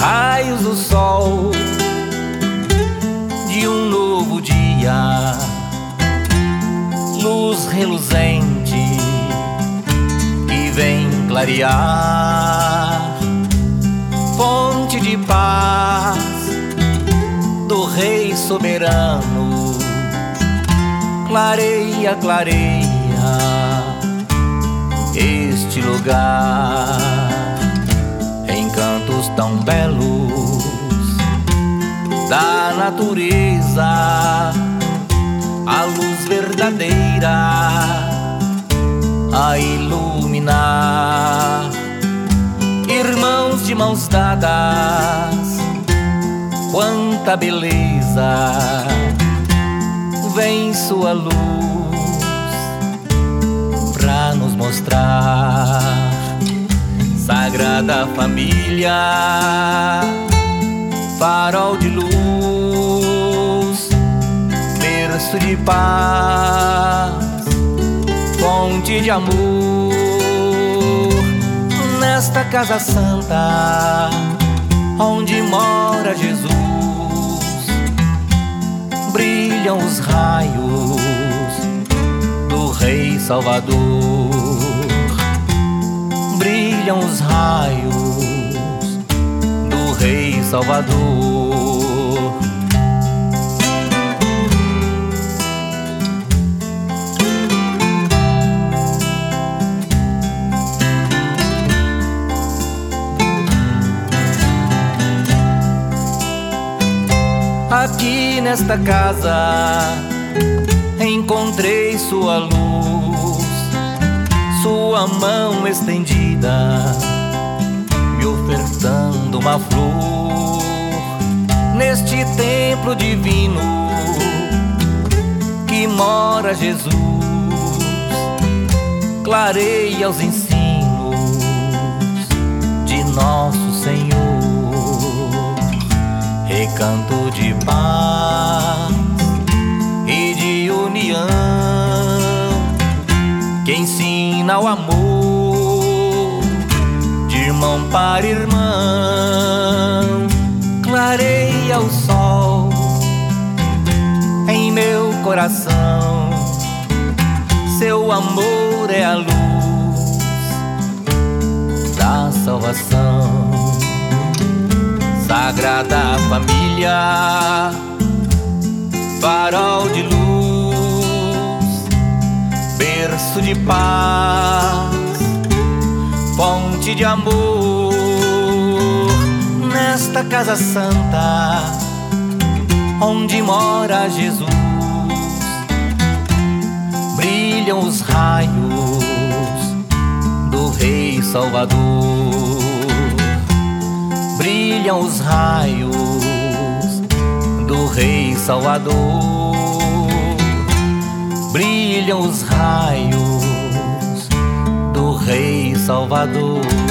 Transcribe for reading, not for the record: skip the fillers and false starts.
raios do sol de um novo dia, luz reluzente que vem clarear, fonte de paz do Rei soberano. Clareia, clareia este lugar, encantos tão belos da natureza, a luz verdadeira a iluminar. Irmãos de mãos dadas, quanta beleza, vem sua luz pra nos mostrar. Sagrada Família, farol de luz, berço de paz, fonte de amor. Nesta casa santa, onde mora Jesus, brilham os raios do Rei Salvador. Brilham os raios do Rei Salvador. Aqui nesta casa encontrei sua luz, sua mão estendida me ofertando uma flor. Neste templo divino que mora Jesus, clareia os ensinos de nosso Senhor. Recanto de paz e de união que ensina o amor de irmão para irmão. Clareia o sol em meu coração, seu amor é a luz da salvação. Sagrada Família, farol de luz, berço de paz, fonte de amor. Nesta casa santa, onde mora Jesus, brilham os raios do Rei Salvador. Brilham os raios do Rei Salvador. Brilham os raios do Rei Salvador.